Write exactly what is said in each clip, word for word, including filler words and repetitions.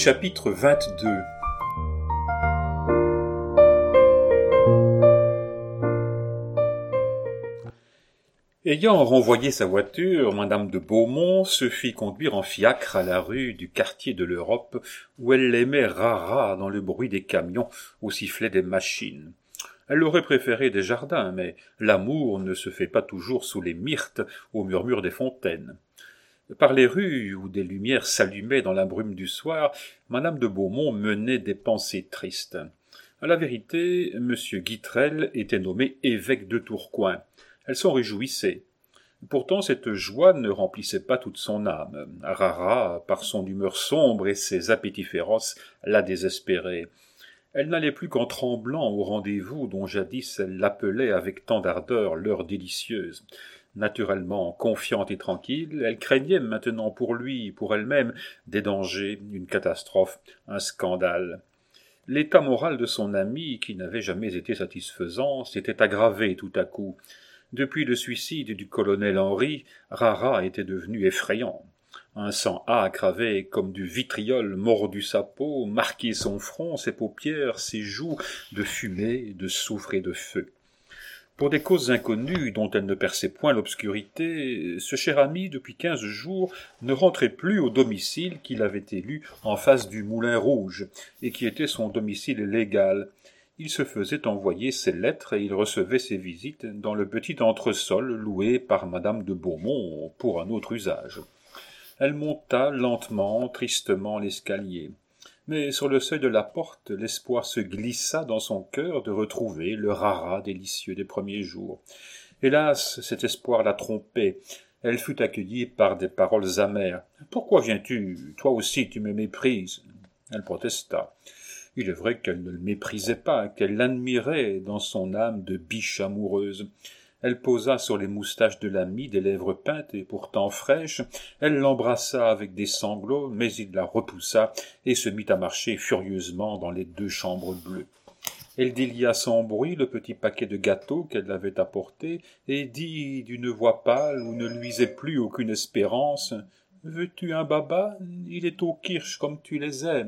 Chapitre vingt-deux. Ayant renvoyé sa voiture, madame de Beaumont se fit conduire en fiacre à la rue du quartier de l'Europe, où elle l'aimait rara dans le bruit des camions, au sifflet des machines. Elle aurait préféré des jardins, mais l'amour ne se fait pas toujours sous les myrtes, au murmure des fontaines. Par les rues où des lumières s'allumaient dans la brume du soir, madame de Beaumont menait des pensées tristes. À la vérité, monsieur Guitrel était nommé évêque de Tourcoing. Elle s'en réjouissait. Pourtant, cette joie ne remplissait pas toute son âme. Rara, par son humeur sombre et ses appétits féroces, la désespérait. Elle n'allait plus qu'en tremblant au rendez-vous dont jadis elle l'appelait avec tant d'ardeur l'heure délicieuse. Naturellement confiante et tranquille, elle craignait maintenant pour lui, pour elle-même, des dangers, une catastrophe, un scandale. L'état moral de son ami, qui n'avait jamais été satisfaisant, s'était aggravé tout à coup. Depuis le suicide du colonel Henry, Rara était devenu effrayant. Un sang âcre avait, comme du vitriol, mordu sa peau, marqué son front, ses paupières, ses joues, de fumée, de soufre et de feu. Pour des causes inconnues dont elle ne perçait point l'obscurité, ce cher ami, depuis quinze jours, ne rentrait plus au domicile qu'il avait élu en face du Moulin Rouge, et qui était son domicile légal. Il se faisait envoyer ses lettres et il recevait ses visites dans le petit entresol loué par madame de Beaumont pour un autre usage. Elle monta lentement, tristement l'escalier. Mais sur le seuil de la porte, l'espoir se glissa dans son cœur de retrouver le Rara délicieux des premiers jours. Hélas, cet espoir la trompait. Elle fut accueillie par des paroles amères. « Pourquoi viens-tu ? Toi aussi tu me méprises. » Elle protesta. Il est vrai qu'elle ne le méprisait pas, qu'elle l'admirait dans son âme de biche amoureuse. Elle posa sur les moustaches de l'ami des lèvres peintes et pourtant fraîches. Elle l'embrassa avec des sanglots, mais il la repoussa et se mit à marcher furieusement dans les deux chambres bleues. Elle délia sans bruit le petit paquet de gâteaux qu'elle avait apporté et dit d'une voix pâle où ne luisait plus aucune espérance « Veux-tu un baba ? Il est au kirsch comme tu les aimes. »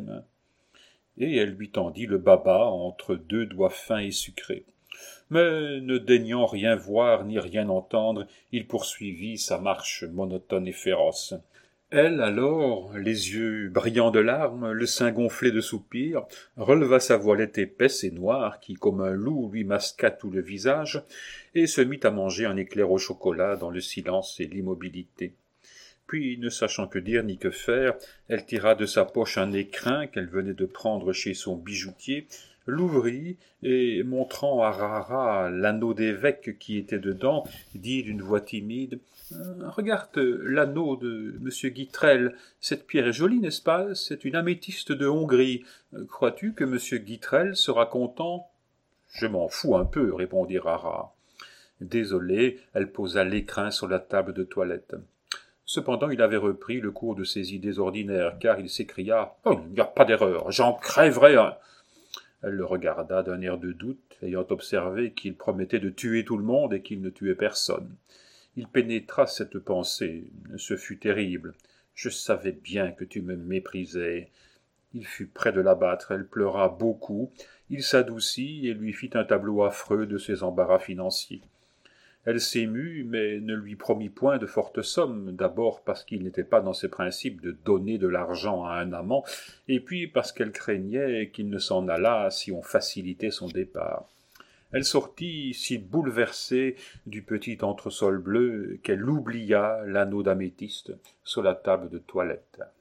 Et elle lui tendit le baba entre deux doigts fins et sucrés. Mais, ne daignant rien voir ni rien entendre, il poursuivit sa marche monotone et féroce. Elle, alors, les yeux brillants de larmes, le sein gonflé de soupirs, releva sa voilette épaisse et noire qui, comme un loup, lui masqua tout le visage, et se mit à manger un éclair au chocolat dans le silence et l'immobilité. Puis, ne sachant que dire ni que faire, elle tira de sa poche un écrin qu'elle venait de prendre chez son bijoutier, l'ouvrit, et, montrant à Rara l'anneau d'évêque qui était dedans, dit d'une voix timide « Regarde l'anneau de monsieur Guitrel, cette pierre est jolie, n'est-ce pas? C'est une améthyste de Hongrie. Crois-tu que monsieur Guitrel sera content ?»« Je m'en fous un peu, » répondit Rara. Désolée, elle posa l'écrin sur la table de toilette. Cependant, il avait repris le cours de ses idées ordinaires, car il s'écria « Oh, il n'y a pas d'erreur, j'en crèverai un !» Elle le regarda d'un air de doute, ayant observé qu'il promettait de tuer tout le monde et qu'il ne tuait personne. Il pénétra cette pensée. Ce fut terrible. « Je savais bien que tu me méprisais. » Il fut près de l'abattre. Elle pleura beaucoup. Il s'adoucit et lui fit un tableau affreux de ses embarras financiers. Elle s'émut, mais ne lui promit point de fortes sommes, d'abord parce qu'il n'était pas dans ses principes de donner de l'argent à un amant, et puis parce qu'elle craignait qu'il ne s'en allât si on facilitait son départ. Elle sortit si bouleversée du petit entresol bleu qu'elle oublia l'anneau d'améthyste sur la table de toilette.